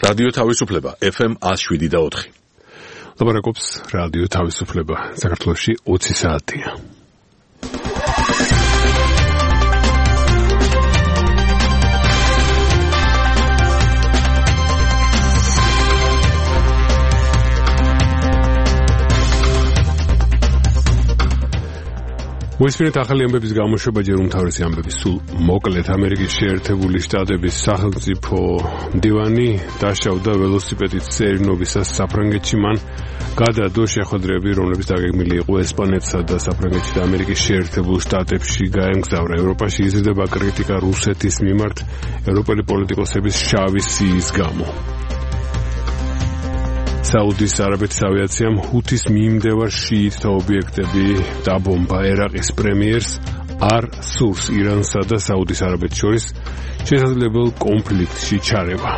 რადიო თავისუფლება FM 107.4. ლაპარაკობს რადიო თავისუფლება. საქართველოში 20 საათია. მოისმინეთ ახალი ამბების გამოშვება, ჯერ უმთავრესი ამბები სულ მოკლედ. ამერიკის შეერთებული შტატების სახელმწიფო მდივანი დაშავდა ველოსიპედით სერინობისას საფრანგეთში. მან გადადო შეხვედრები, რომლებიც დაგეგმილი იყო ესპანეთსა და საფრანგეთში და ამერიკის შეერთებულ შტატებში გაემგზავრა. ევროპაში იზრდება კრიტიკა რუსეთის მიმართ ევროპელი პოლიტიკოსების შავი სიის გამო. საუდის არაბეთის ავიაციამ ჰუთის მიმდევარ შიიტთა ობიექტები დაბომბა. ერაყის პრემიერს არ სურს ირანსა და საუდის არაბეთს შორის შესაძლებელ კონფლიქტში ჩარევა.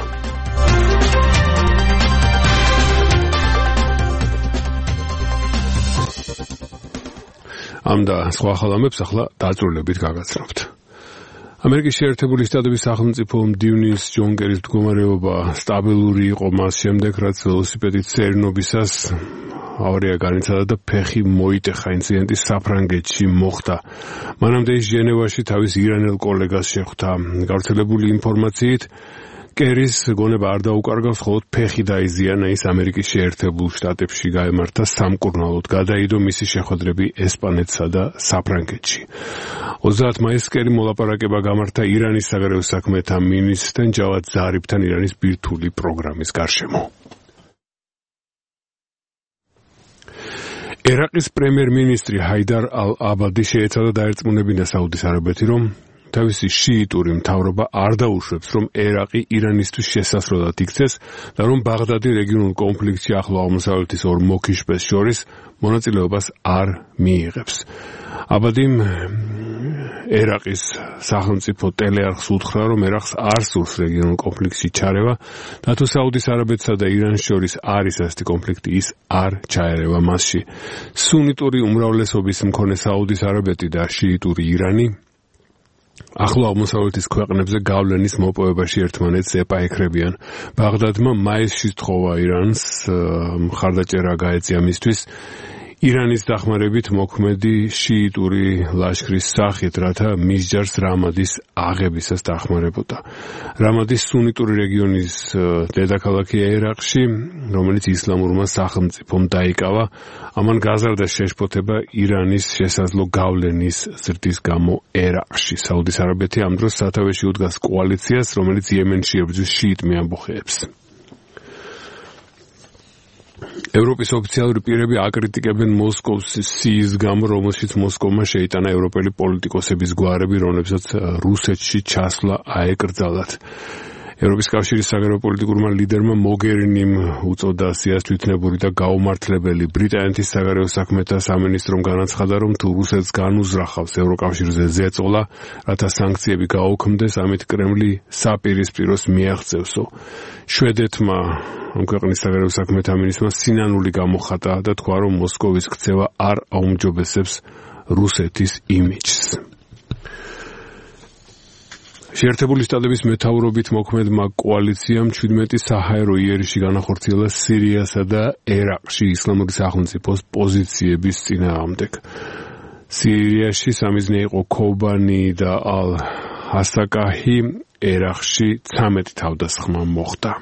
ამ და სხვა ხალხებს ახლა დაწვრილებით გაგაცნობთ. ამერიკის შეერთებული შტატების სახელმწიფო მდივნის ჯონ კერის მდგომარეობა სტაბილური იყო მას შემდეგ, რაც ველოსიპედით სერინობისას ავარია განიცადა და ფეხი მოიტეხა. ინციდენტი საფრანგეთში მოხდა. მანამდე ის ჟენევაში თავის ირანელ კოლეგას შეხვდა. გავრცელებული ინფორმაციით კერის გონება არ დაუკარგავს, ხოლო ფეხი დაიზიანა. ის ამერიკის შეერთებულ შტატებში გაემართა სამკურნალოდ. გადაიდო მისი შეხვედრები ესპანეთსა და საფრანგეთში. 30 მაისს კერი მოლაპარაკება გამართა ირანის საგარეო საქმეთა მინისტრთან ჯავად ზარიფთან ირანის ბირთვული პროგრამის გარშემო. ერაყის პრემიერ-მინისტრი ჰაიდარ ალ-აბადი შეეცადა დაერწმუნებინა საუდის არაბეთი, რომ თავისი შიიტური მთავრობა არ დაუშვებს, რომ ერაყი ირანისთვის შესასრულად იქცეს და რომ ბაღდადი რეგიონულ კონფლიქტში ახლო აღმოსავლეთის ორ მოქიშპეს შორის მონაწილეობას არ მიიღებს. აბადიმ ერაყის სახელმწიფო ტელეარხს უთხრა, რომ ერაყს არ სურს რეგიონულ კონფლიქტში ჩარევა და თუ საუდის არაბეთსა და ირანს შორის არის ასეთი კონფლიქტი, ის არ ჩაერევა მასში. სუნიტური უმრავლესობის მქონე საუდის არაბეთი და შიიტური ირანი ახლო აღმოსავლეთის ქვეყნებზე გავლენის მოპოვებაში ერთმანეთს ეპაექრებიან. ბაღდადმა მაისში სთხოვა ირანს მხარდაჭერა გაეწია მისთვის ირანის დახმარებით მოქმედი შიიტური ლაშქრის სახით, რათა მისჯარს რამადის აღებისას დახმარებოდა. რამადის სუნიტური რეგიონის დედაქალაქია ერაყში, რომელიც ისლამურმა სახელმწიფომ დაიკავა. ამან გაზარდა შეშფოთება ირანის შესაძლო გავლენის ზრდის გამო ერაყში. საუდის არაბეთი ამ დროს სათავეში უდგას კოალიციას, რომელიც იემენში ებრძვის შიიტ მეამბოხეებს. ევროპის ოფიციალური პირები აკრიტიკებენ მოსკოვს სიის გამო, რომელშიც მოსკოვმა შეიტანა ევროპელი პოლიტიკოსების გვარები, რომლებსაც რუსეთში ჩასვლა აეკრძალათ. ევროპის კავშირის საგარეო პოლიტიკურმა ლიდერმა მოგერინიმ უწოდა სიას თვითნებური და გაუმართლებელი. ბრიტანეთის საგარეო საქმეთა სამინისტრომ განაცხადა, რომ თუ რუსეთს განუზრახავს ევროკავშირზე ზეწოლა, რათა სანქციები გაუქმდეს, ამით კრემლი საპირისპიროს მიაღწევსო. შვედეთმა ამ ქვეყნის საგარეო საქმეთა მინისტრმა სინანული გამოხატა და თქვა, რომ მოსკოვის ქცევა არ აუმჯობესებს რუსეთის იმიჯს. შეერთებული შტატების მეთაურობით მოქმედმა კოალიციამ 17 საჰაერო იერიში განახორციელა სირიასა და ერაყში ისლამური სახელმწიფოს პოზიციების წინააღმდეგ. სირიაში სამიზნე იყო ქობანი და ალ-ჰასაკაჰი, ერაყში 13 თავდასხმა მოხდა.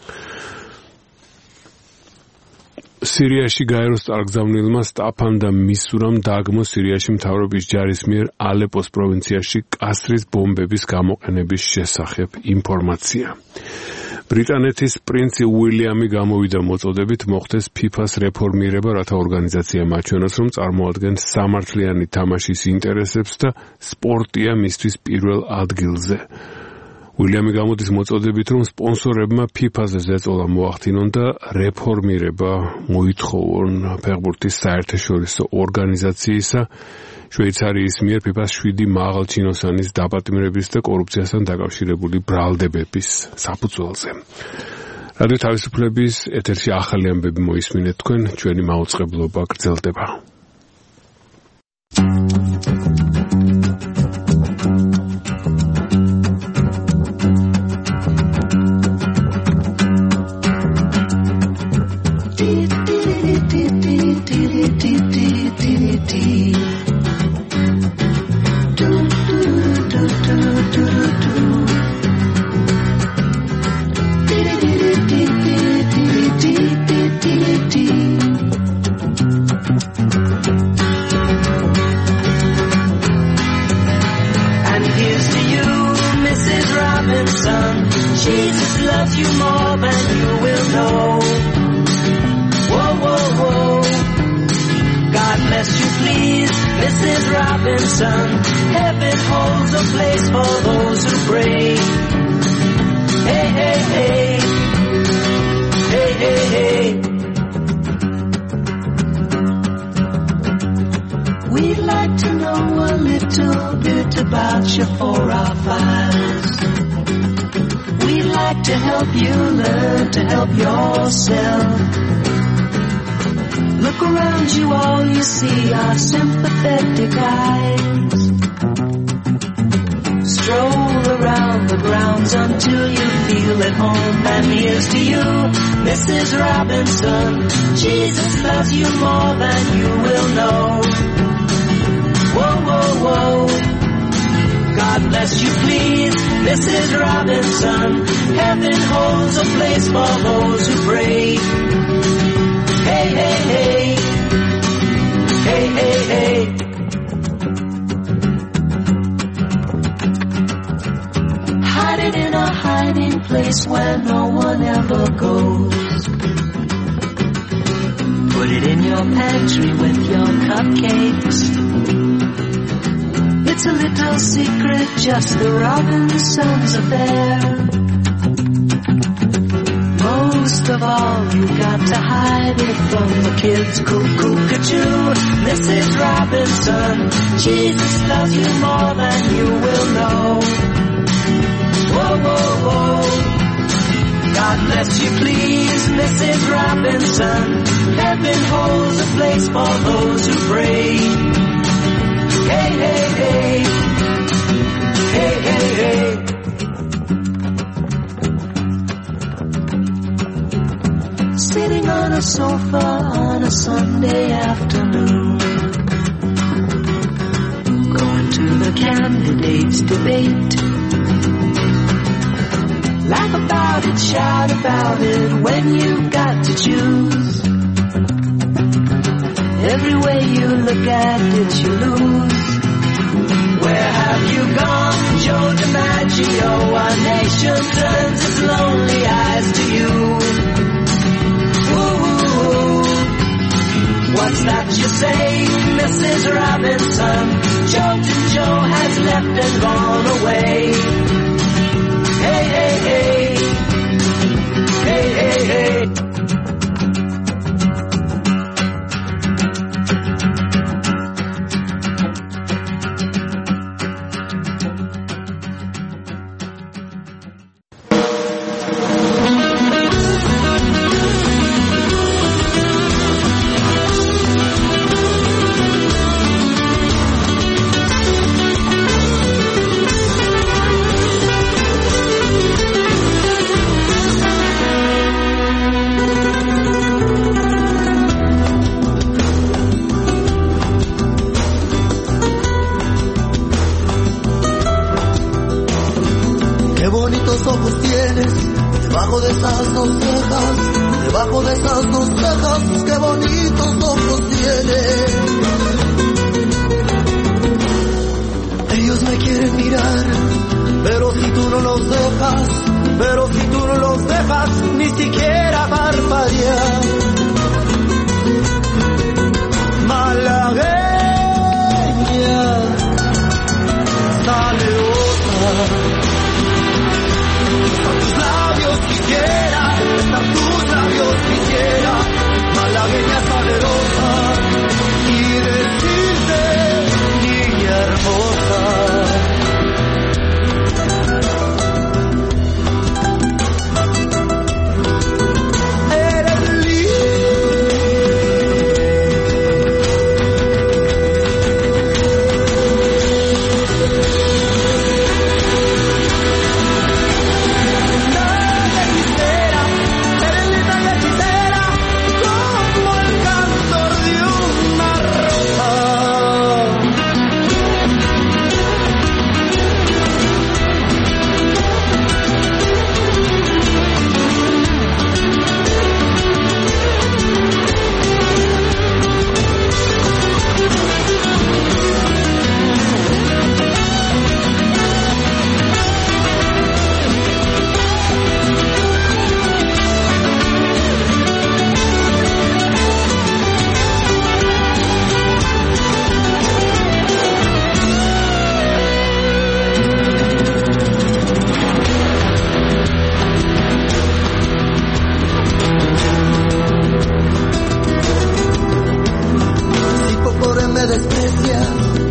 სირიაში გაეროს წარგზავნილმა სტაფან და მისურამ დააგმო სირიაში მთავრობის ჯარის მიერ ალეპოს პროვინციაში კასრის ბომბების გამოყენების შესახებ ინფორმაცია. ბრიტანეთის პრინცი უილიამი გამოვიდა მოწოდებით მოხდეს ფიფას რეფორმირება, რათა ორგანიზაცია მაჩვენოს, რომ წარმოადგენს სამართლიანი თამაშის ინტერესებს და სპორტია მისთვის პირველ ადგილზე. უილიამი გამოდის მოწოდებით, რომ სპონსორებმა ფიფაზე ზეწოლა მოახდინონ და რეფორმირება მოითხოვონ ფეხბურთის საერთაშორისო ორგანიზაციისა შვეიცარიის მიერ ფიფას 7 მაღალჩინოსანის დაპატიმრების და კორუფციასთან დაკავშირებული ბრალდებების საფუძველზე. რადიო თავისუფლების ეთერში ახალი ამბები მოისმინეთ თქვენ, ჩვენი მაუწყებლობა გრძელდება. Mrs. Robinson. Heaven holds a place for those who pray. Hey, hey, hey. Hey, hey, hey. We'd like to know a little bit about you for our files. We'd like to help you learn to help yourself. Look around you, all you see are sympathetic eyes. Stroll around the grounds until you feel at home. And here's to you, Mrs. Robinson. Jesus loves you more than you will know. Whoa, whoa, whoa. God bless you, please, Mrs. Robinson. Heaven holds a place for those who pray. Hey, hey, hey. Hey, hey, hey. Hide it in a hiding place where no one ever goes. Put it in your pantry with your cupcakes. It's a little secret, just the Robinsons affair. Most of all, you got to hide it from the kids. Cuckoo-ca-choo, Mrs. Robinson. Jesus loves you more than you will know. Whoa, whoa, whoa. God bless you, please, Mrs. Robinson. Heaven holds a place for those who pray. Hey, hey, hey. Hey, hey, hey. Sitting on a sofa on a Sunday afternoon, going to the candidates' debate. Laugh about it, shout about it when you've got to choose. Every way you look at it, you lose. Where have you gone, Joe DiMaggio? Our nation turns its lonely eyes to you. Ooh, what's that you say, Mrs. Robinson? Joltin' Joe has left and gone away. Hey, hey, hey. Hey, hey, hey. Debajo de esas dos cejas, qué bonitos ojos tiene. Ellos me quieren mirar, pero si tú no los dejas, ni siquiera parpadear. Malagueña, salerosa, tus labios quisiera, tus labios quisiera, malagueña salerosa, y decirte, niña hermosa. Eres linda.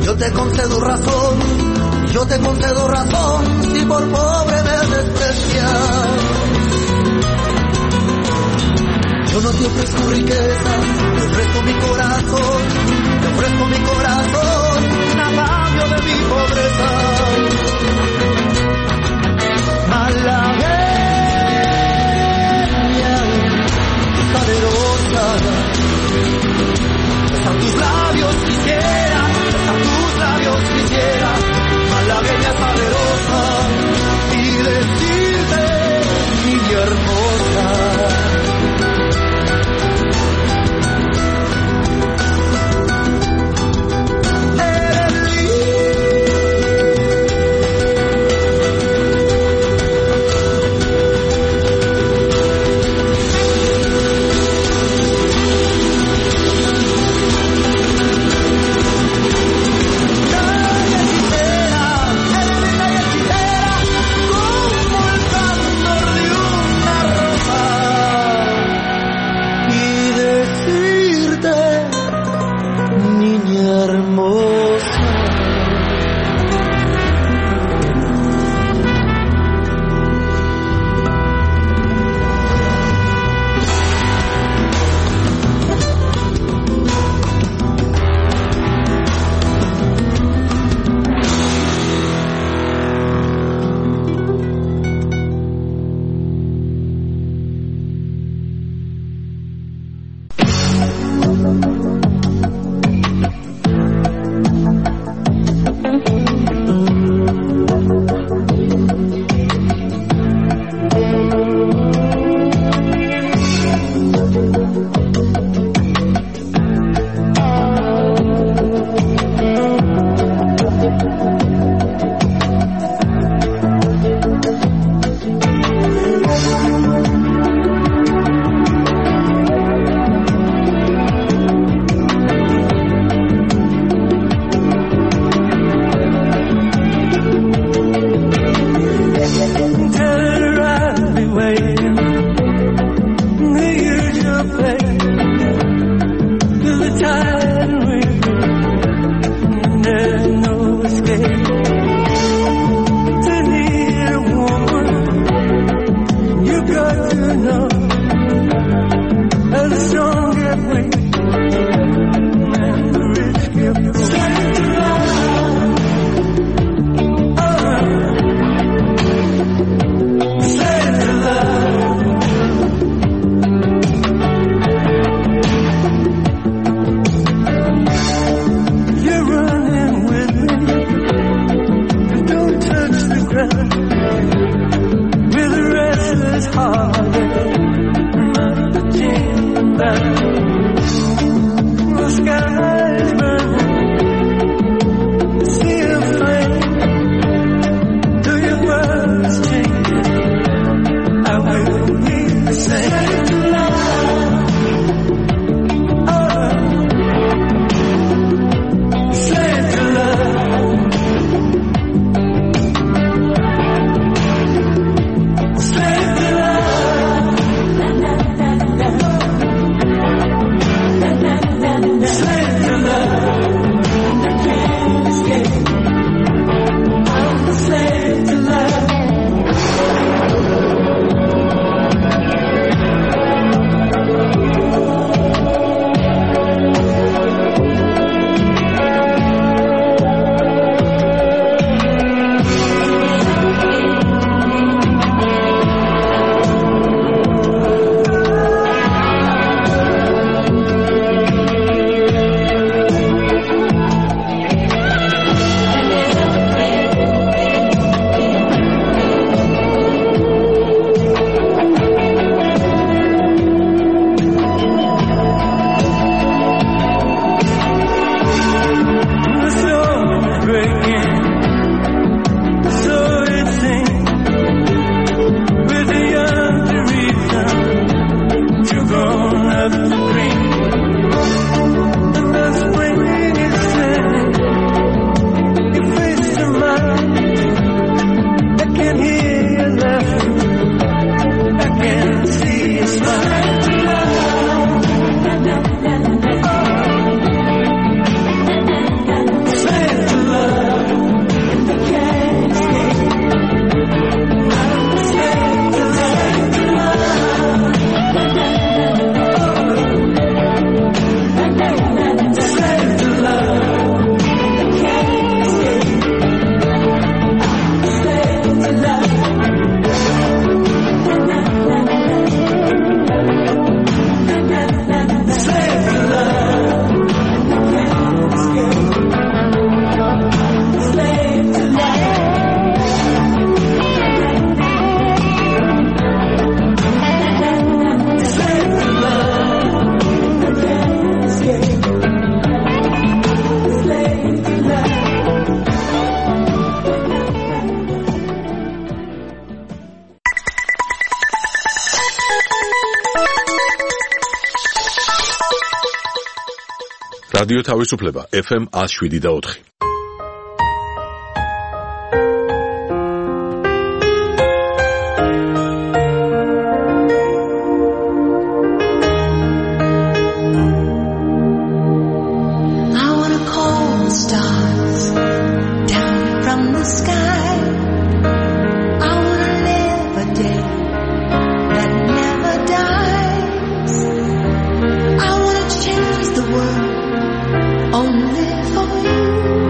Yo te concedo razón, si por pobre me desprecias. Yo no te ofrezco riqueza, te ofrezco mi corazón a cambio de mi pobreza. Malagueña, salerosa, besan tus labios quisiera, malagueña salerosa, y decirte, niña hermosa. რადიო თავისუფლება FM 107.4. Only for you.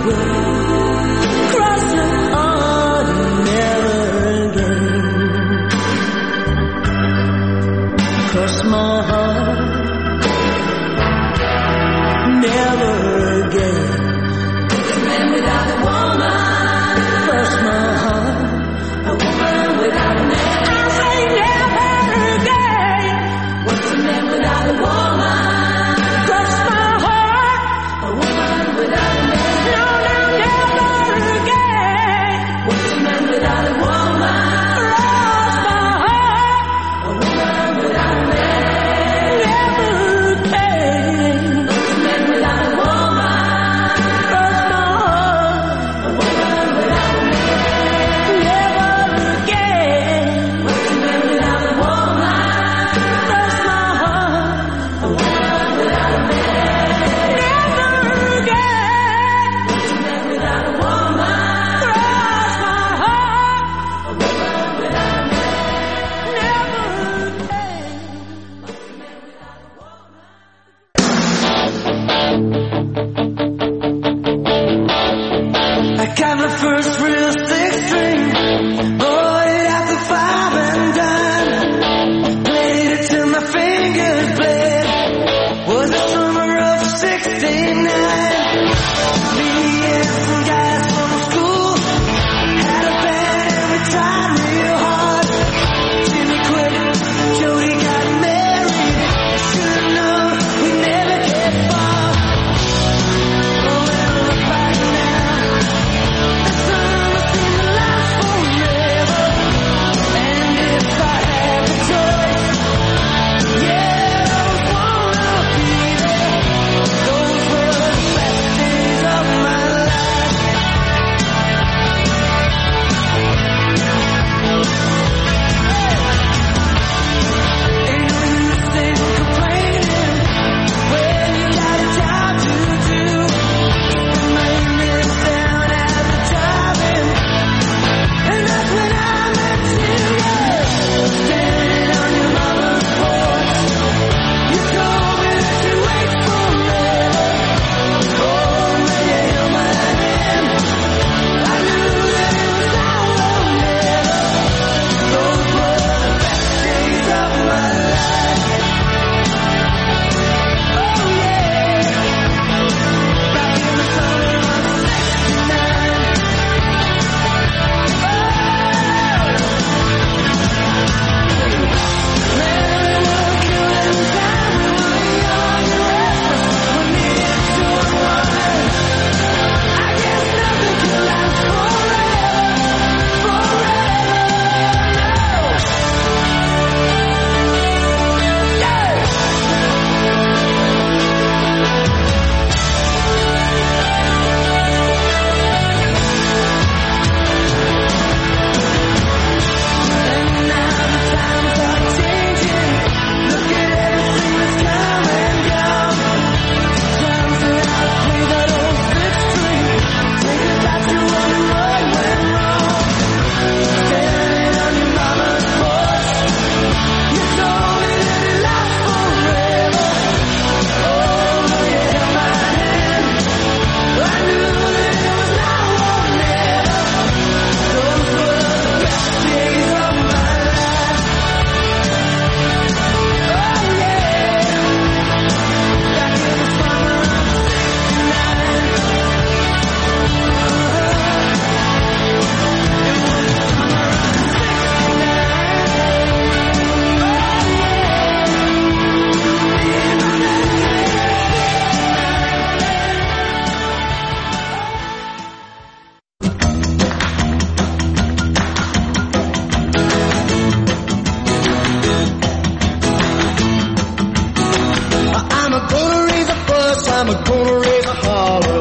will cross your heart never again. Cross my heart never again. What's a man without a woman? Cross my heart. A woman without a man. I say never again. What's a man without a woman? Cross my heart. A woman without a man. No, no, never again. What's a man without a woman? Cross my heart. A woman without a man. Never again. What's a man without a woman? Cross my heart. A woman without a man. Never again. What's a man without a woman? Cross my heart. A woman without a man. Never again. What's a man without a woman? Cross my heart. A woman without a man. Never again. What's a man without a woman? I got my first real six string, bought it after 5 and dime. Played it till my fingers bled. Was the summer of '69. Me and some guys from school had a band and we tried real hard. Jimmy quit, Jody got married. Should've known we never get far. Oh, well, look back now. The summer seemed to last forever. And if I had the choice, yeah, I would wanna be there. Those were the best days of my life. Ain't no use in complaining when you got a job to do. The maintenance down at the drive-in, and that's when I met you. Standing on your mama's porch, you told me that you wait forever. Oh, when you held my hand, I knew that it was now or never. Those were the best days of my life. Oh yeah, back in the summer of '69. Man, we were killing time. We were young and restless. We needed to unwind. I guess nothing can last forever, forever. No. Yeah. And now the times are changing. Look at everything that's come and gone. Times that I play that old six string. Take it back to when the road went wrong. Standing on your mama's porch, you told me that it lasts forever. Oh, when you held my hand, I knew that it was now or never. Those were the best days of my life. Oh yeah, back in the summer of '69. I'm a gonna raise a fuss, I'm a gonna raise a holler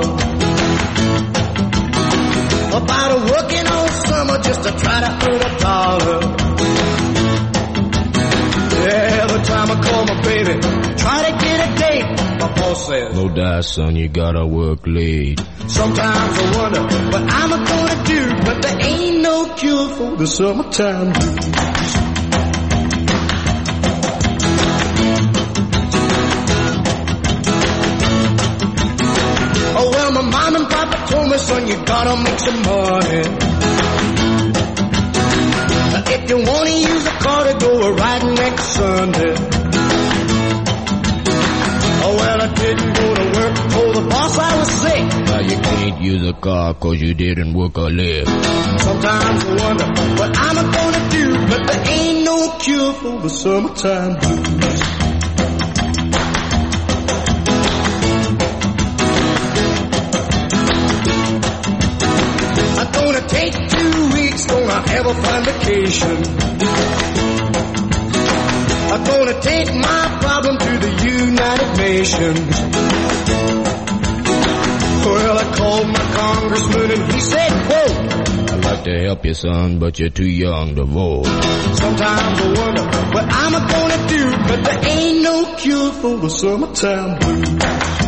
about a working all summer just to try to earn a dollar. Every time I call my baby, try to get a date, my boss says, No die, son, you gotta work late. sometimes I wonder what I'm gonna do, but there ain't no cure for the summertime blues. Oh well, my mom and papa told me, son, you gotta make some money. If you wanna use a car to go riding next Sunday. Oh, well, I didn't go to work, told the boss I was sick. Now you can't use a car cause you didn't work or live. Sometimes I wonder what I'm gonna do, but there ain't no cure for the summertime blues. I'm gonna take 2 weeks, gonna have a fun vacation. I'm gonna take my problem to the United Nations. Well, I called my congressman and he said, quote, I'd like to help you, son, but you're too young to vote. Sometimes I wonder what I'm gonna do, but there ain't no cure for the summertime blues.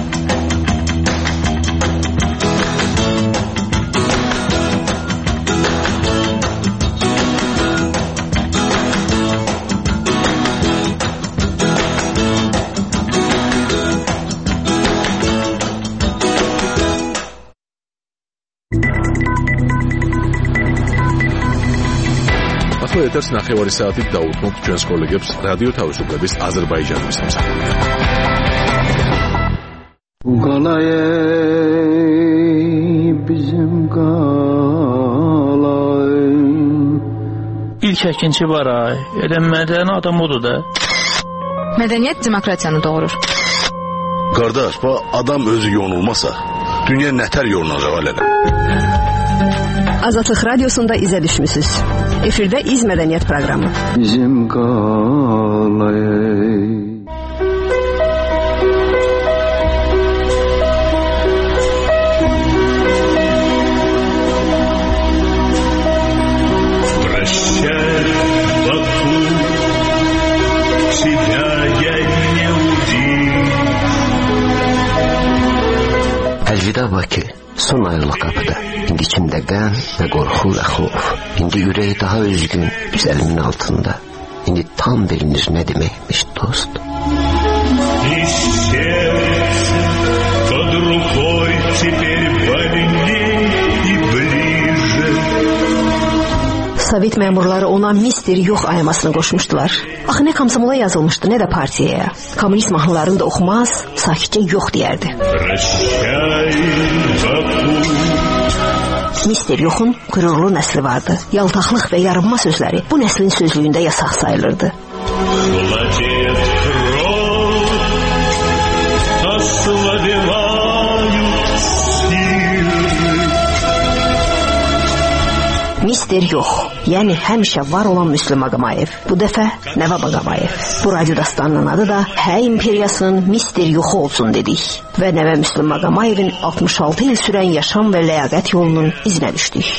ეთერს ნახევარი საათით დაუთმობთ ჩვენს კოლეგებს რადიო თავისუფლების აზერბაიჯანის სამსახურიდან. İlk əkinçi var ay. Elə mədəni adam odur da. Mədəniyyət demokratiyanı doğurur. Qardaş, adam özü yonulmasa, dünya nətər yolunacaq elələ. Azadlıq Radiosunda izə düşmüsünüz. Efirdə İz Mədəniyyət proqramı. Bizim qalay. Прощай, Баку, тебя я не увижу. Əlvida Bakı, son ayrılıq qapıda. İndi içimdə qəm və qorxu və xof. İndi ürək daha üzgün, güzəlimin altında. İndi tam bilinir nə deməkmiş dost. И сердце под рукой теперь больней и ближе. Sovet məmurları ona mister yox ayamasını qoşmuşdular. Axı nə komsomola yazılmışdı, nə də partiyaya. Kommunist mahnılarını da oxumaz, sakitcə yox deyərdi. Mister Yoxun qürurlu nəsli vardı. Yaltaqlıq və yarınma sözləri bu nəslin sözlüyündə yasaq sayılırdı. Mister Yox, yəni həmişə var olan Müslüm Ağamayev. Bu dəfə Nəvab Ağamayev. Bu radyo dastanının adı da Hə İmperiyasının Mister Yoxu olsun dedik. Və Nəvə Müslüm Ağamayevin 66 il sürən yaşam və ləyaqət yolunun izinə düşdük.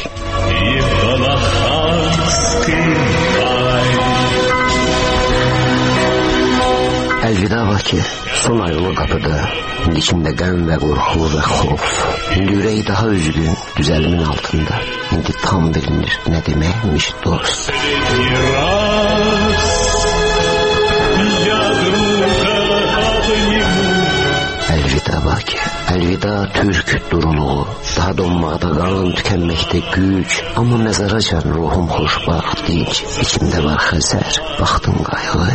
Əlvida Bakı, son ayrılıq qapıda. İndi içimdə qəm və qorxu və xof. İndi ürək daha üzgün, düzəlimin altında. İndi tam bilinir nə deməkmiş dost. Əlvida Bakı, əlvida Türk duruluğu. Daha donmaqda qalın, tükənməkdə güc. Amma məzaracan ruhum xoşbaxt, dinc. İçimdə var xəzər, baxtın qayğı.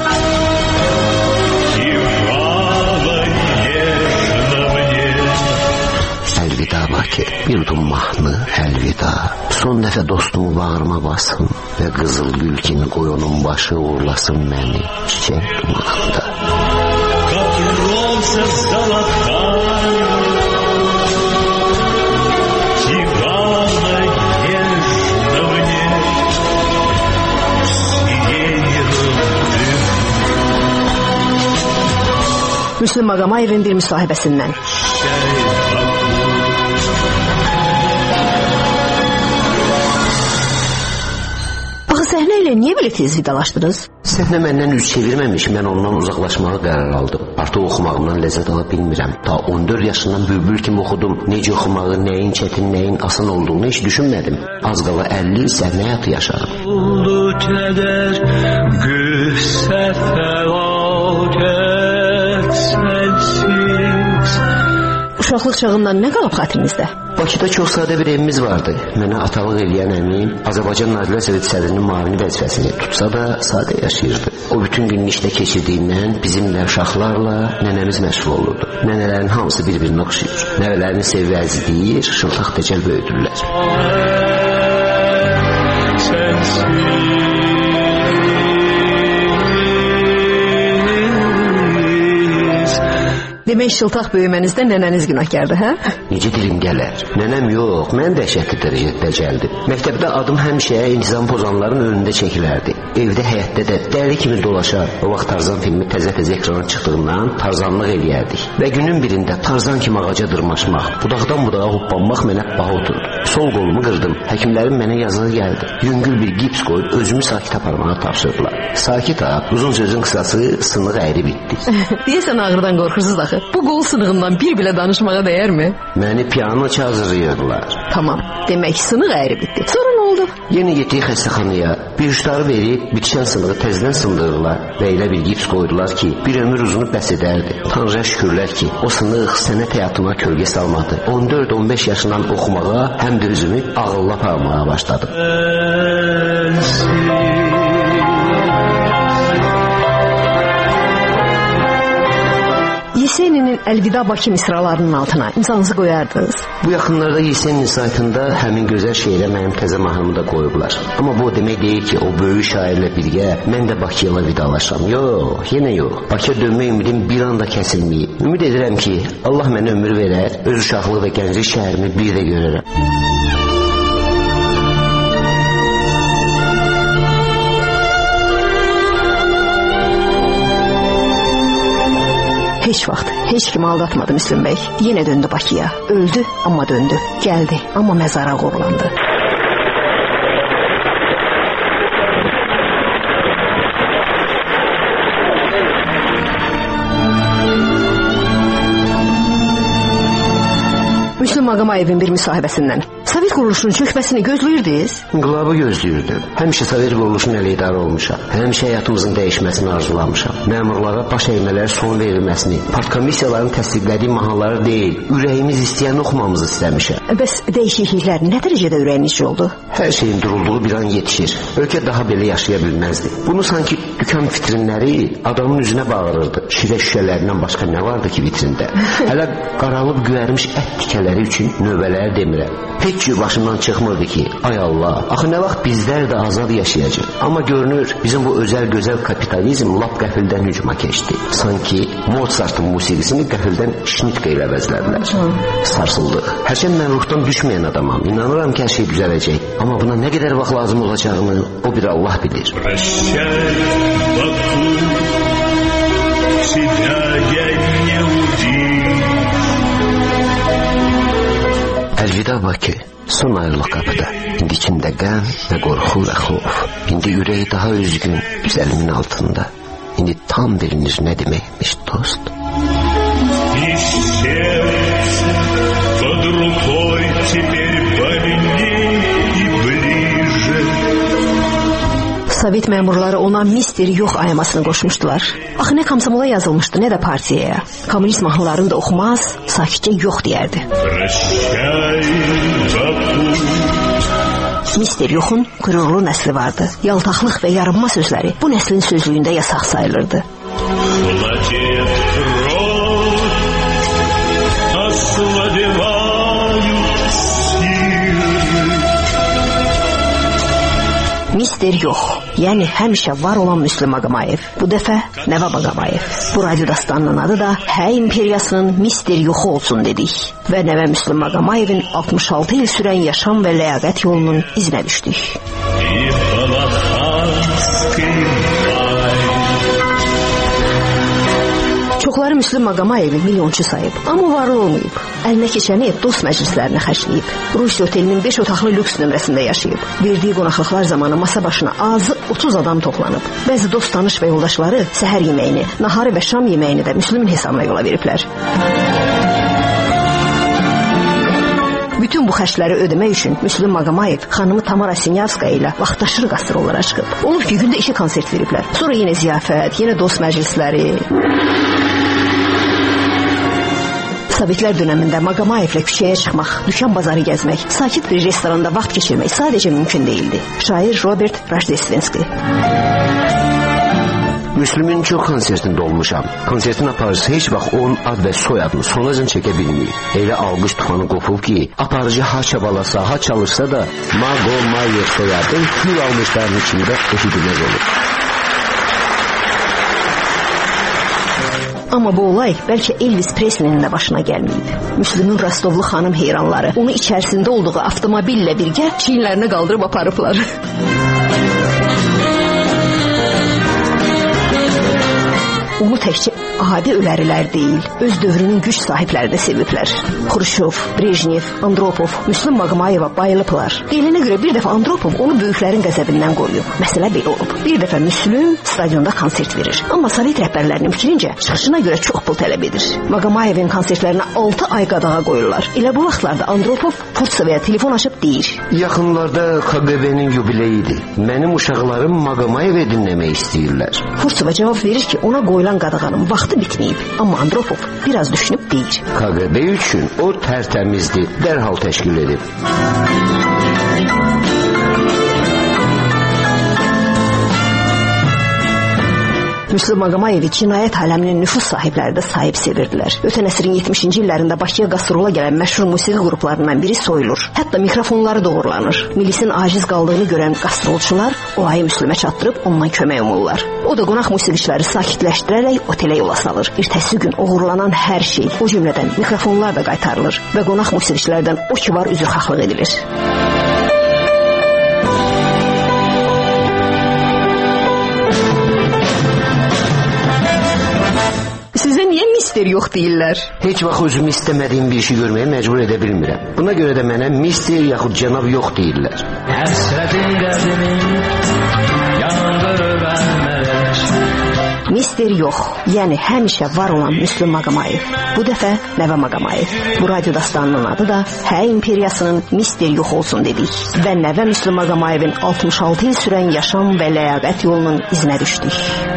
Əlvida Bakı, bir udum mahnı, əlvida. Son dəfə dostumu bağrıma basın və qızıl gül kimi qoy onun başı uğurlasın məni çiçək dumanında. Müslüm Ağamayevin bir müsahibəsindən. Axı səhnə ilə niyə belə tez vidalaşdınız? Səhnə məndən üz çevirməmiş, mən ondan uzaqlaşmağa qərar aldım. Artıq oxumağımdan ləzzət ala bilmirəm. Ta 14 yaşından bülbül kimi oxudum. Necə oxumağı, nəyin çətin, nəyin asan olduğunu heç düşünmədim. Az qala 50 il səhnə həyatı yaşadım. Oldu kədər, qüssə fəlakət sənsiz. Uşaqlıq çağından nə qalıb xatirinizdə? Bakıda çox sadə bir evimiz vardı. Mənə atalıq eləyən əmim Azərbaycan Nazirlər Soveti sədrinin müavini vəzifəsini tutsa da sadə yaşayırdı. O bütün gününü işdə keçirdiyindən bizimlə uşaqlarla nənəmiz məşğul olurdu. Nənələrin hamısı bir-birinə oxşayır. Nəvələrini sevib əzizləyir, şıltaq təcəl böyüdürlər. Demək şıltaq böyümənizdə nənəniz günahkardır, hə? Necə dilim gələr? Nənəm yox, mən dəhşətli dərəcədə gəldim. Məktəbdə adım həmişə intizam pozanların önündə çəkilərdi. Evdə, həyətdə də dəli kimi dolaşar. O vaxt Tarzan filmi təzə-təzə ekrana çıxdığından tarzanlıq eləyərdik. Və günün birində Tarzan kimi ağaca dırmaşmaq, budaqdan budağa hoppanmaq mənə baha oturdu. Sol qolumu qırdım. Həkimlərin mənə yazığı gəldi. Yüngül bir gips qoyub özümü sakit aparmağa tapşırdılar. Sakit ap, uzun sözün qısası sınıq əyri bitdi. Deyəsən ağrıdan qorxursuz axı. Bu qol sınığından bir bilə danışmağa dəyərmi? Məni piano hazırlayırdılar. Tamam, demək sınıq əyri bitdi. Sonra nə oldu? Yenə getdik xəstəxanaya. Bir uçları verib bitişən sınığı təzədən sındırdılar və elə bir gips qoydular ki, bir ömür uzunu bəs edərdi. Tanrıya şükürlər ki, o sınıq sənət həyatıma kölgə salmadı. 14-15 yaşından oxumağa, həm də özümü ağılla aparmağa başladım. Yeseninin Əlvida Bakı misralarının altına imzanızı qoyardınız. Bu yaxınlarda Yesenin saytında həmin gözəl şeirə mənim təzə mahnımı da qoyublar. Amma bu demək deyil ki, o böyük şairlə birgə mən də Bakıyla vidalaşam. Yox, yenə yox. Bakıya dönmək ümidim bir anda kəsilməyib. Ümid edirəm ki, Allah mənə ömür verər, öz uşaqlıq və gənclik şəhərimi bir də görərəm. Heç vaxt, heç kimi aldatmadı Müslüm bəy. Yenə döndü Bakıya. Öldü, amma döndü. Gəldi, amma məzara uğurlandı. Müslüm Maqamayevin bir müsahibəsindən. Sovet quruluşunun çökməsini gözləyirdiniz? İnqilabı gözləyirdim. Həmişə Sovet quruluşunun əleydarı olmuşam. Həmişə həyatımızın dəyişməsini arzulamışam. Məmurlara baş əymələrə son verilməsini, partkomissiyaların təsdiqlədiyi mahnıları deyil, ürəyimiz istəyən oxumamızı istəmişəm. Bəs dəyişikliklər nə dərəcədə ürəyinizcə oldu? Hər şeyin durulduğu bir an yetişir. Ölkə daha belə yaşaya bilməzdi. Bunu sanki dükan vitrinləri adamın üzünə bağırırdı. Şirə şüşələrindən başqa nə vardı ki vitrində? Hələ qaralıb göyərmiş ət tikələri üçün növbələri demirəm. Heç cür başımdan çıxmırdı ki, ay Allah, axı nə vaxt bizlər də azad yaşayacaq. Amma görünür, bizim bu özəl gözəl kapitalizm lap qəfildən hücuma keçdi. Sanki Mozart'ın musiqisini qəfildən şnitqə ilə əvəzlədilər. Sarsıldıq. Hərçənd mən ruhdan düşməyən adamam. İnanıram ki, hər şey düzələcək. Amma buna nə qədər vaxt lazım olacağını o bir Allah bilir. Əlvida Bakı, son ayrılıq qapıda. İndi içində qəm və qorxu və xof. İndi ürəyi daha üzgün, güzəlimin altında. İndi tam bilinir nə deməkmiş dost. Sovet məmurları ona mister yox ayamasını qoşmuşdular. Axı nə komsomola yazılmışdı, nə də partiyaya. Kommunist mahnılarını da oxumaz, sakitcə yox deyərdi. Mister yoxun qürurlu nəsli vardı. Yaltaqlıq və yarınma sözləri bu nəslin sözlüyündə yasaq sayılırdı. Mister yox, yəni həmişə var olan Müslüm Maqamayev. Bu dəfə Nəvə Maqamayev. Bu radyo dastanının adı da Hə İmperiyasının Mister yoxu olsun dedik. Və Nəvə Müslüm Maqamayevin 66 il sürən yaşam və ləyaqət yolunun izinə düşdük. Çoxları Müslüm Maqamayevi milyonçu sayıb, amma varlı olmayıb. Əlinə keçəni dost məclislərinə xərcləyib. Rusiya otelinin 5 otaqlı lüks nömrəsində yaşayıb. Verdiyi qonaqlıqlar zamanı masa başına azı 30 adam toplanıb. Bəzi dost, tanış və yoldaşları səhər yeməyini, naharı və şam yeməyini də Müslümün hesabına yola veriblər. Bütün bu xərcləri ödəmək üçün Müslüm Maqamayev xanımı Tamara Sinyavskaya ilə vaxtaşırı qastrollara çıxıb. Olub ki, gündə 2 konsert veriblər. Sonra yenə ziyafət, yenə dost məclisləri. Sovetlər dövründə Maqomayevlə küçəyə çıxmaq, dükan bazarı gəzmək, sakit bir restoranda vaxt keçirmək sadəcə mümkün değildi. Şair Robert Rojdeственski. Müslümün çox konsertində olmuşam. Konsertin aparıcısı heç vaxt onun ad və soyadını sonacan çəkə bilmir. Elə alqış tufanı qopub ki, aparıcı ha çabalasa, ha çalışsa da Maqomayev soyadı gül almışların içində eşidilməz olur. Amma bu olay bəlkə Elvis Presley'nin də başına gəlməyib. Müslümün Rostovlu xanım heyranları onu içərisində olduğu avtomobillə birgə çiyinlərinə qaldırıb aparıblar. Onu təkcə adi ölərilər deyil, öz dövrünün güc sahibləri də seviblər. Xruşov, Brejnev, Andropov Müslüm Maqomayeva bayılıblar. Deyilənə görə bir dəfə Andropov onu böyüklərin qəzəbindən qoruyub. Məsələ belə olub. Bir dəfə Müslüm stadionda konsert verir. Amma Sovet rəhbərlərinin fikrincə çıxışına görə çox pul tələb edir. Maqomayevin konsertlərinə 6 ay qadağa qoyurlar. Elə bu vaxtlarda Andropov Furtsovaya telefon açıb deyir: Yaxınlarda KGB-nin yubileyidir. Mənim uşaqlarım Maqomayevi dinləmək istəyirlər. Furtsova cavab verir ki, ona qoyulan qadağanın vaxtı bitməyib. Amma Andropov biraz düşünüb deyir: KGB üçün o tərtəmizdir, dərhal təşkil edib. Müslüm Maqomayevi cinayət aləminin nüfuz sahibləri də sahib sevirdilər. Ötən əsrin 70-ci illərində Bakıya qastrola gələn məşhur musiqi qruplarından biri soyulur. Hətta mikrofonları doğrulanır. Milisin aciz qaldığını görən qastrolçular olayı Müslümə çatdırıb ondan kömək umurlar. O da qonaq musiqiçiləri sakitləşdirərək otelə yola salır. Ertəsi gün oğurlanan hər şey, o cümlədən mikrofonlar da qaytarılır və qonaq musiqiçilərdən o ki var üzrxahlıq edilir. Sizə niyə mister yox deyirlər? Heç vaxt özümü istəmədiyim bir işi görməyə məcbur edə bilmirəm. Buna görə də mənə mister yaxud cənab yox deyirlər. Həsrətin qədimin yandır bənlər. Mister yox, yəni həmişə var olan Müslüm Maqomayev. Bu dəfə Nəvə Maqomayev. Bu radyo dastanının adı da Hə İmperiyasının mister yox olsun dedik. Və Nəvə Müslüm Maqomayevin 66 il sürən yaşam və ləyaqət yolunun izinə düşdük.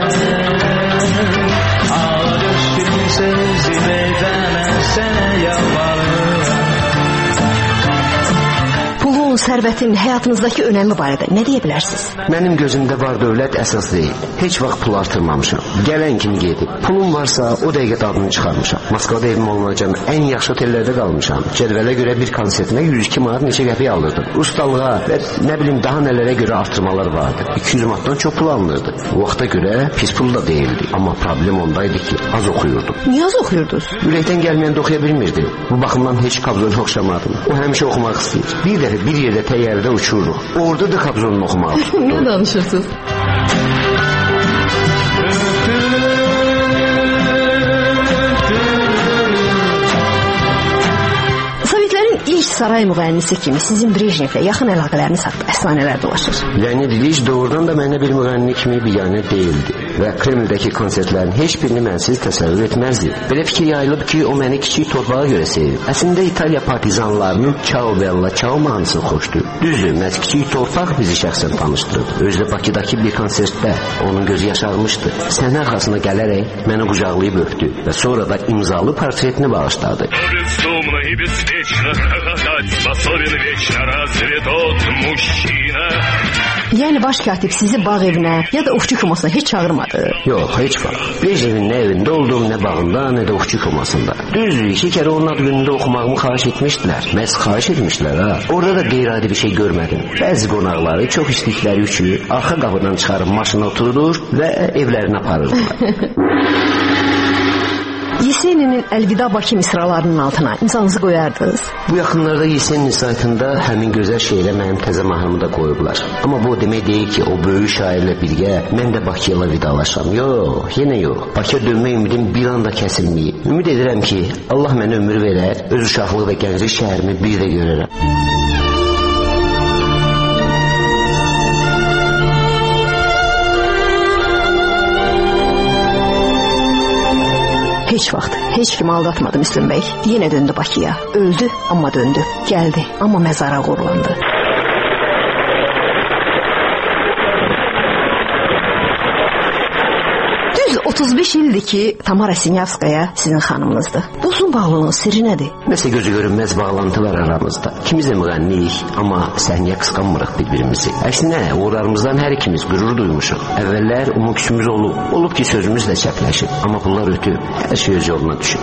Pulun, sərvətin həyatınızdakı önəmi barədə nə deyə bilərsiniz? Mənim gözümdə var dövlət əsas deyil. Heç vaxt pul artırmamışam. Gələn kimi gedib. Pulum varsa o dəqiqə dadını çıxarmışam. Moskvada evim olunacaq ən yaxşı otellərdə qalmışam. Cədvələ görə bir konsertinə 102 manat neçə qəpik alırdım. Ustalığa və nə bilim daha nələrə görə artırmalar vardı. 200 manatdan çox pul alınırdı. O vaxta görə pis pul da deyildi. Amma problem ondaydı ki, az oxuyurdum. Niyə az oxuyurdunuz? Ürəkdən gəlməyəndə oxuya bilmirdim. Bu baxımdan heç Kabzonu oxşamadım. O həmişə oxumaq istəyir. Bir dəfə bir yerdə təyyarədə uçururuq. Orada da Kabzonu oxumağı tutdu. Nə danışırsınız? İlk saray müğənnisi kimi sizin Brejnevlə yaxın əlaqələriniz haqda əfsanələr dolaşır. Leonid İliç doğrudan da mənə bir müğənni kimi biganə deyildi və Kremldəki konsertlərin heç birini mənsiz təsəvvür etməzdi. Belə fikir yayılıb ki, o məni kiçik torbağa görə sevib. Əslində İtaliya partizanlarının Ciao Bella, Ciao mahnısını xoşdu. Düzdür, məhz kiçik torpaq bizi şəxsən tanışdırdı. Özdə Bakıdakı bir konsertdə onun gözü yaşarmışdı. Səhnə arxasına gələrək məni qucaqlayıb öpdü və sonra da imzalı portretini bağışladı. Yəni baş katib sizi bağ evinə ya da ovçu komasına heç çağırmadı? Yox, heç vaxt. Brejnevin nə evində olduğum, nə bağında, nə də ovçu komasında. Düzdür, 2 kərə onun ad günündə oxumağımı xahiş etmişdilər. Məhz xahiş etmişlər ha. Orada da qeyri-adi bir şey görmədim. Bəzi qonaqları çox istədikləri üçün arxa qapıdan çıxarıb maşına oturur və evlərinə aparırdılar. Yeseninin Əlvida Bakı misralarının altına imzanızı qoyardınız. Bu yaxınlarda Yesenin saytında həmin gözəl şeylə mənim təzə mahnımı da qoyublar. Amma bu demək deyil ki, o böyük şairlə birgə mən də Bakıyla vidalaşam. Yox, yenə yox. Bakıya dönmək ümidim bir anda kəsilməyib. Ümid edirəm ki, Allah mənə ömür verər, öz uşaqlıq və gənclik şəhərimi bir də görərəm. Heç vaxt, heç kim aldatmadı Müslüm bəy. Yenə döndü Bakıya. Öldü, amma döndü. Gəldi, amma məzara qorulandı. Düz 35 ildir ki Tamara Sinyavskaya sizin xanımınızdır. Bu uzun bağlılığın sirri nədir? Nəsə gözü görünməz bağlantı var aramızda. İkimiz də müğənniyik, amma səhniyə qısqanmırıq bir-birimizi. Əksinə, uğurlarımızdan hər ikimiz qürur duymuşuq. Əvvəllər umudçumuz olub ki sözümüz də çəpləşib. Amma bunlar ötüb, hər şey öz yoluna düşüb.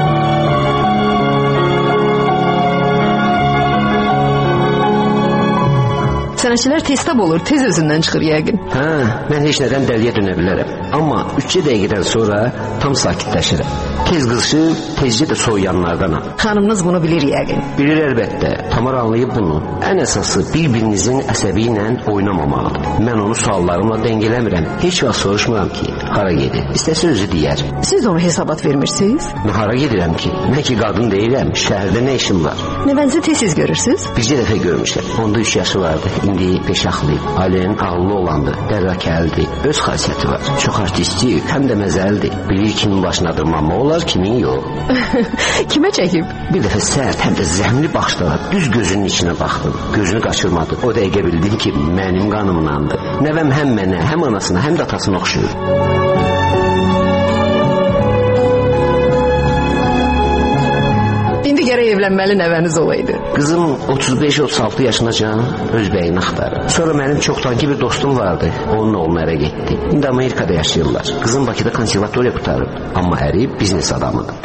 Sənətçilər tez-tab olur, tez özündən çıxır yəqin. Hə, mən heç nədən dəliyə dönə bilərəm. Amma 3 dəqiqədən sonra tam sakitləşirəm. Tez qızışıb, tezcə də soğuyanlardanam. Xanımınız bunu bilir yəqin. Bilir əlbəttə. Tamar anlayıb bunu. Ən əsası bir-birinizin əsəbi ilə oynamamalıdır. Mən onu suallarımla dəngələmirəm. Heç vaxt soruşmuram ki, hara gedir. İstəsə özü deyər. Siz ona hesabat vermirsiniz? Mən hara gedirəm ki? Mən ki qadın deyirəm. Şəhərdə nə işim var? Nəvənizi tez görürsünüz? Bircə dəfə görmüşəm. Onda 3 yaşı vardı. İndi beşaxlıyıb. Ailənin ağıllı olandı. Dərrakəldir. Öz xasiyyəti var. Çox artistik, həm də məzəlidir. Bilir kimin başına dırmanma olar, kimin yox. Kimə çəkib? Bir dəfə sərt, həm də zəhmli baxışlara düz gözünün içinə baxdım. Gözünü qaçırmadı. O dəqiqə bildim ki, mənim qanımdandır. Nəvəm həm mənə, həm anasına, həm də atasına oxşuyur. İndi gərək evlənməli nəvəniz olaydı. Qızım 35-36 yaşınacan öz bəyini axtarır. Sonra mənim çoxdankı bir dostum vardı. Onun oğlunu ərə getdi. İndi Amerikada yaşayırlar. Qızım Bakıda konservatoriya qutarıb. Amma əri biznes adamıdır.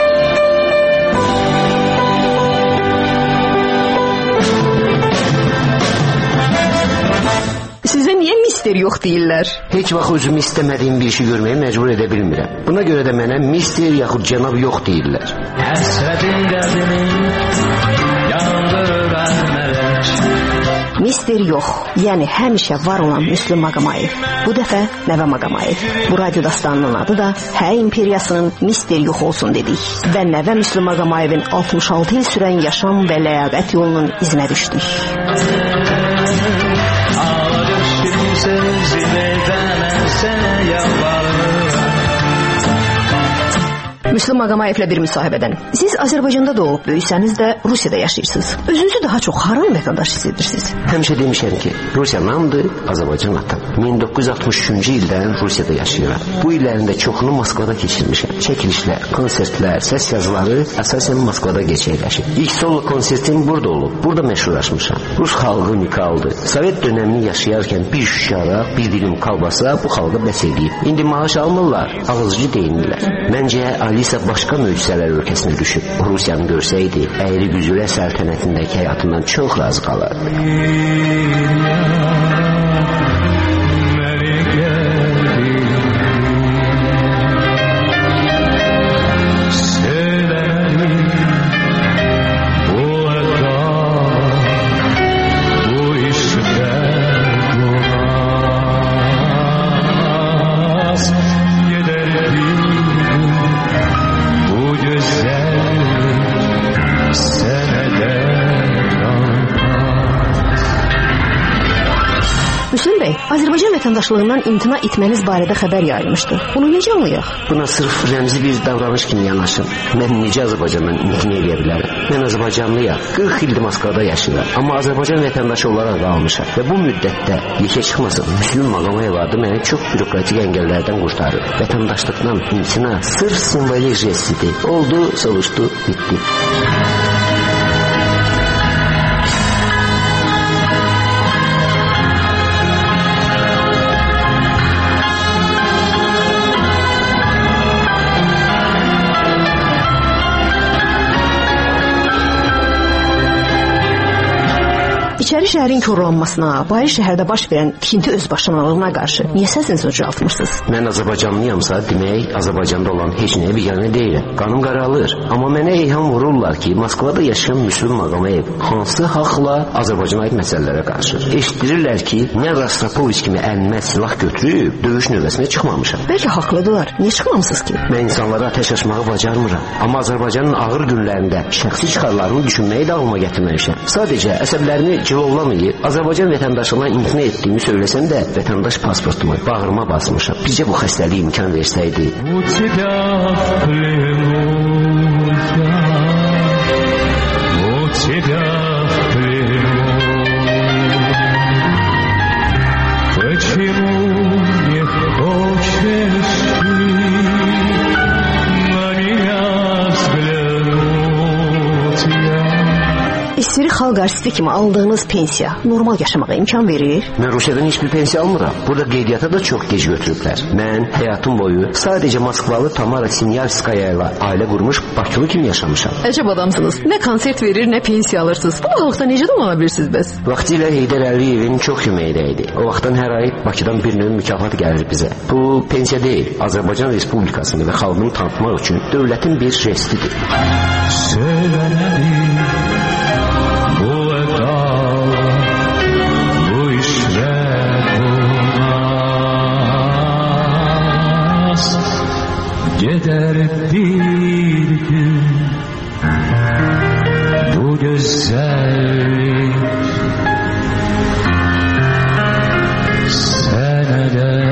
Sizə niyə mister yox deyirlər? Heç vaxt özümü istəmədiyim bir işi görməyə məcbur edə bilmirəm. Buna görə də mənə mister yaxud cənab yox deyirlər. Həsrətin dərdini yandırır əlmələk. Mister yox, yəni həmişə var olan Müslüm Maqomayev. Bu dəfə Nəvə Maqomayev. Bu radyo dastanının adı da Hə İmperiyasının Mister yox olsun dedik. Və Nəvə Müslüm Maqomayevin 66 il sürən yaşam və ləyaqət yolunun izinə düşdük. Müslüm Maqomayevlə bir müsahibədən. Siz Azərbaycanda doğub böyüsəniz də Rusiyada yaşayırsınız. Özünüzü daha çox haranın vətəndaş hiss edirsiniz? Həmişə demişəm ki, Rusiya namdır, Azərbaycan atam. 1963-cü ildən Rusiyada yaşayıram. Bu illərində çoxunu Moskvada keçirmişəm. Çəkilişlər, konsertlər, səs yazıları əsasən Moskvada gerçəkləşib. İlk solo konsertim burada olub. Burada məşhurlaşmışam. Rus xalqı unikaldır. Sovet dönəmini yaşayarkən bir şüşara, bir dilim kalbasa bu xalqa bəs edib. İndi maaş almırlar, ağızcı deyinirlər. Məncə Alisa başqa möcüzələr ölkəsinə düşüb. Rusiyanı görsəydi, əyri güzülə səltənətindəki həyatından çox razı qalardı. Azərbaycan vətəndaşlığından imtina etməniz barədə xəbər yayılmışdı. Bunu necə anlayaq? Buna sırf rəmzi bir davranış kimi yanaşın. Mən necə Azərbaycandan imtina edə bilərəm? Mən Azərbaycanlıyam. 40 ildir Moskvada yaşayıram. Amma Azərbaycan vətəndaşı olaraq qalmışam. Və bu müddətdə yekə çıxmasın. Müslüm Maqomayev adı məni çox bürokratik əngəllərdən qurtarır. Vətəndaşlıqdan imtina sırf simvolik jestidir. Oldu, soruşdu, bitdi. İçəri şəhərin korlanmasına, bayır şəhərdə baş verən tikinti özbaşınalığına qarşı niyə səsinizi ucaltmırsınız? Mən Azərbaycanlıyamsa, demək Azərbaycanda olan heç nəyə biganə deyiləm. Qanım qaralır. Amma mənə eyham vururlar ki, Moskvada yaşayan Müslüm Maqomayev hansı haqla Azərbaycana aid məsələlərə qarşı. Eşitdirirlər ki, mən Rostropovich kimi əlimə silah götürüb döyüş növbəsinə çıxmamışam. Bəlkə haqlıdırlar. Niyə çıxmamısınız ki? Mən insanlara atəş açmağı bacarmıram. Amma Azərbaycanın ağır günlərində şəxsi çıxarlarını düşünməyi də ağlıma gətirməmişəm. Sadəcə əsəblərimi cilovlamayıb, Azərbaycan vətəndaşlığına imtina etdiyimi söyləsəm də, vətəndaş pasportumu bağrıma basmışam. Bizcə bu xəstəlik imkan versəydi. Почему не хочешь ты? xalq artisti kimi aldığınız pensiya normal yaşamağa imkan verir? Mən Rusiyadan heç bir pensiya almıram. Burada qeydiyyata da çox gec götürüblər. Mən həyatım boyu sadəcə Moskvalı Tamara Sinyarskaya ilə ailə qurmuş Bakılı kimi yaşamışam. Əcəb adamsınız. Nə konsert verir, nə pensiya alırsınız. Bu halqda necə domana bilirsiniz bəs? Vaxtilə Heydər Əliyevin çox köməkdə idi. O vaxtdan hər ay Bakıdan bir növ mükafat gəlir bizə. Bu pensiya deyil, Azərbaycan Respublikasını və xalqını tanıtmaq üçün dövlətin bir jestidir. Sevənədir bu əda, bu işrət olmaz. Gedər bir gün bu gözəllik sənədən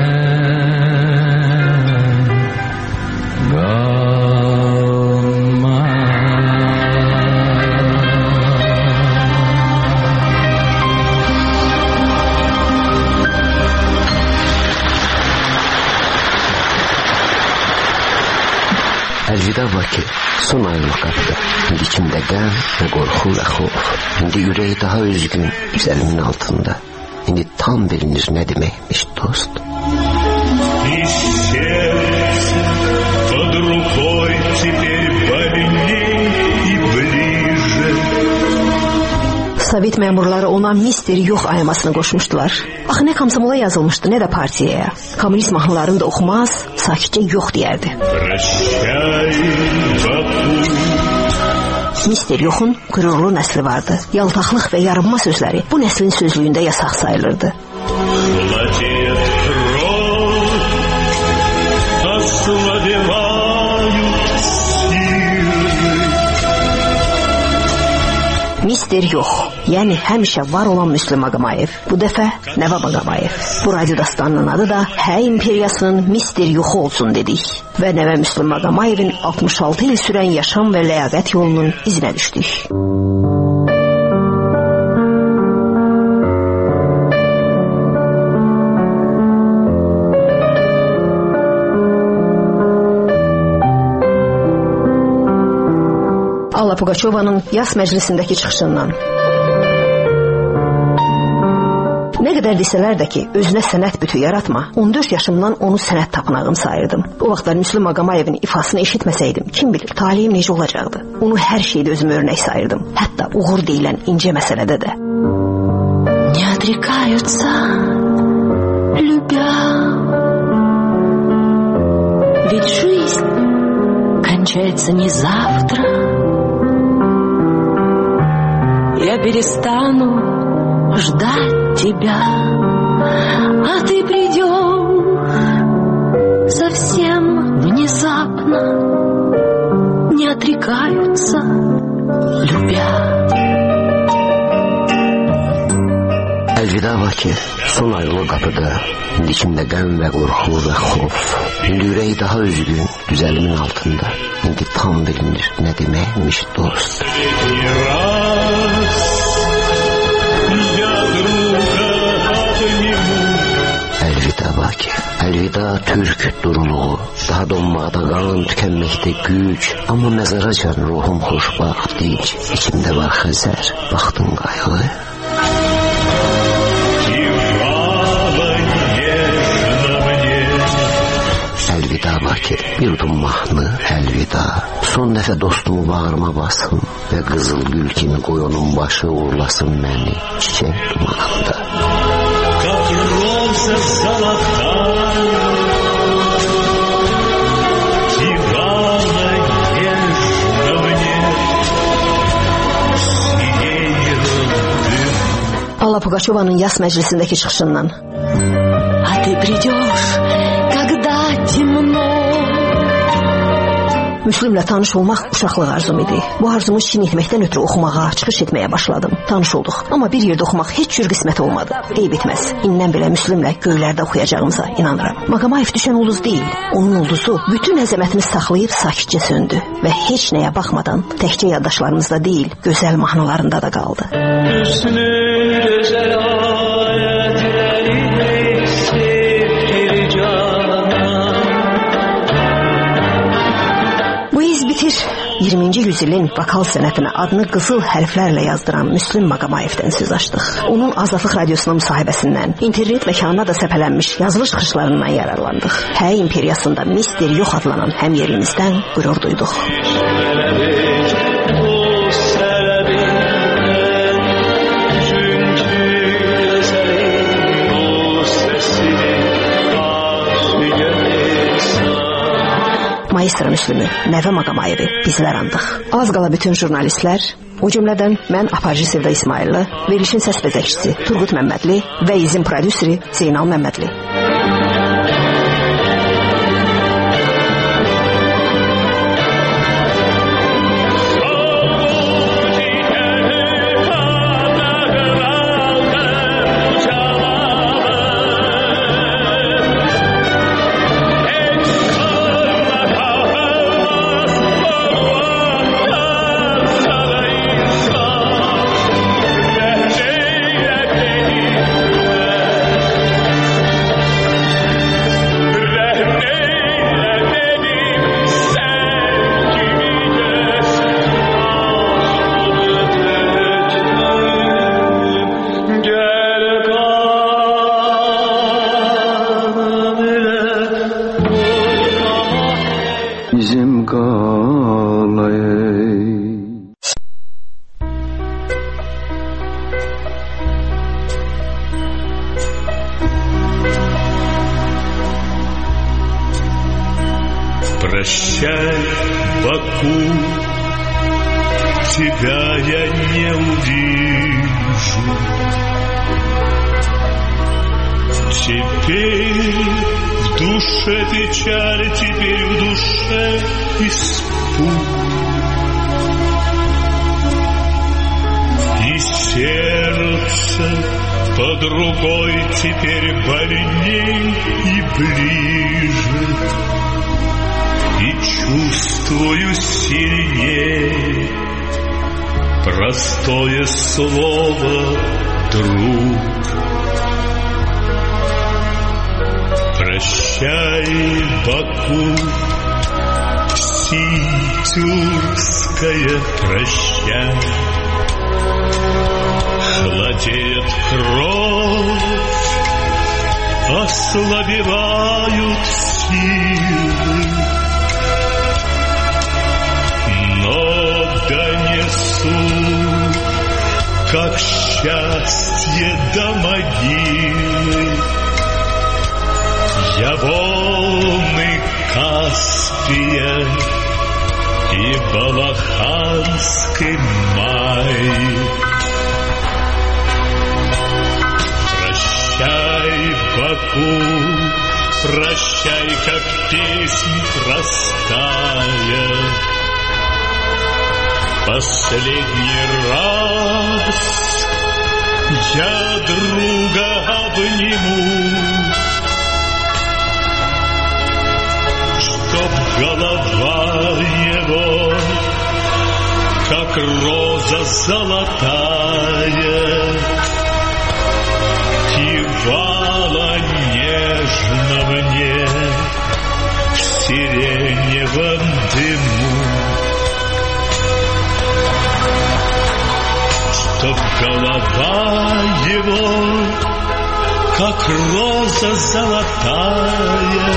Əlvida Bakı, son ayrılıq qapıda. İndi içimdə qəm və qorxu və xof. İndi ürək daha üzgün, güzəlimin altında. İndi tam bilinir nə deməkmiş dost. Sovet məmurları ona Mister Yox ayırmasını qoşmuşdular. Axı nə komsomola yazılmışdı, nə də partiyaya. Kommunist mahnılarını da oxumaz, sakitcə yox deyərdi. Mister Yox'un qürurlu nəsli vardı. Yaltaqlıq və yarınma sözləri bu nəslin sözlüyündə yasaq sayılırdı. Mister Yox, yəni həmişə var olan Müslüm Ağamayev. Bu dəfə Nəvə Ağamayev. Bu radyo dastanının adı da Hə İmperiyasının Mister Yoxu olsun dedik. Və Nəvə Müslüm Ağamayevin 66 il sürən yaşam və ləyaqət yolunun izinə düşdük. Alla Pugaçovanın yaz məclisindəki çıxışından. Nə qədər desələr də ki, özünə sənət bütü yaratma, 14 yaşımdan onu sənət tapınağım sayırdım. O vaxtlar Müslüm Ağamayevin ifasını eşitməsəydim, kim bilir, talihim necə olacaqdı. Onu hər şeydə özümə örnək sayırdım. Hətta uğur deyilən incə məsələdə də. Не отрекаются, любя, ведь жизнь кончается не завтра. Я перестану ждать тебя, а ты придешь совсем внезапно. Не отрекаются, любя. Əlvida Bakı, son ayrılıq qapıda. İndi içimdə qəm və qorxu və xof. İndi ürək daha üzgün, güzəlimin altında. İndi tam bilinir nə deməkmiş dost. Əlvida Bakı, əlvida türk duruluğu. Daha donmaqda qanım, tükənməkdə güc. Amma məzaracan ruhum xoşbaxt, dinc. İçimdə var xəzər, baxdın qayğı. Əlvida Bakı, bir udum mahnı, əlvida. Son dəfə dostumu bağrıma basın və qızıl gül kimi qoy onun başı uğurlasın məni çiçək dumanında. Alla Pugaçovanın yaz məclisindəki çıxışından. А ты придешь, когда темно. Müslümlə tanış olmaq uşaqlıq arzum idi. Bu arzumu şirin etməkdən ötürü oxumağa, çıxış etməyə başladım. Tanış olduq. Amma bir yerdə oxumaq heç cür qismət olmadı. Eyb etməz. İndən belə Müslümlə göylərdə oxuyacağımıza inanıram. Ağamayev düşən ulduz deyil. Onun ulduzu bütün əzəmətini saxlayıb sakitcə söndü. Və heç nəyə baxmadan təkcə yaddaşlarımızda deyil, gözəl mahnılarında da qaldı. Bu iz bitir. 20-ci ilin vokal sənətinə adını qızıl hərflərlə yazdıran Müslüm Maqamayevdən söz açdıq. Onun Azadlıq Radiosunun müsahibəsindən, internet məkanına da səpələnmiş yazılı çıxışlarından yararlandıq. Hə imperiyasında Mister Yox adlanan həmyerimizdən qürur duyduq. Maestro Müslümü, Nəvə Maqamayevi bizlər andıq. Az qala bütün jurnalistlər, o cümlədən mən Aparıcı Sevda İsmailli, verilişin səs bəzəkçisi Turqut Məmmədli və izin prodüseri Zeynal Məmmədli. Прощай, Баку, тебя я не увижу. Теперь в душе печаль, теперь в душе испуг. И сердце под рукой теперь больней и ближе. И чувствую сильнее простое слово «друг». Прощай, Баку, Ситюркская, прощай. Холодеет кровь, ослабевают силы. Донесу, как счастье до могилы, я волны Каспия и Балаханский май. Прощай, Баку, прощай, как песнь простая. Последний раз я друга обниму, чтоб голова его, как роза золотая, кивала нежно мне в сиреневом дыму. Чтоб голова его, как роза золотая,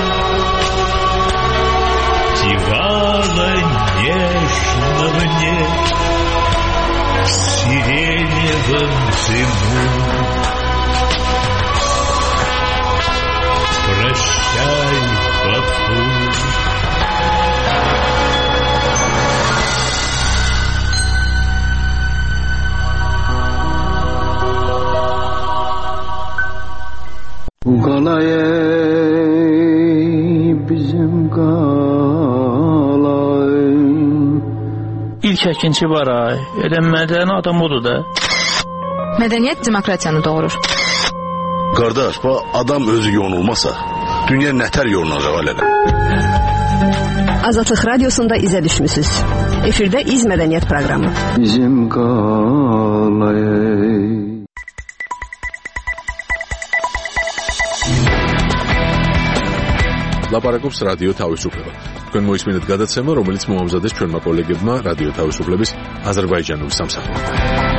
кивала нежно мне в сиреневом дыму. Прощай, Баку. İlk əkinçi var ay. Elə mədəni adam odur da. Mədəniyyət demokratiyanı doğurur. Qardaş, bu adam özü yonulmasa, dünya nətər yonulacaq elədir? Azadlıq Radiosunda izə düşmüsüz. Efirdə İz Mədəniyyət proqramı. Bizim qalayı. ლაპარაკობს რადიო თავისუფლება. თქვენ მოისმინეთ გადაცემა, რომელიც მოამზადეს ჩვენმა კოლეგებმა რადიო თავისუფლების აზერბაიჯანული სამსახურიდან.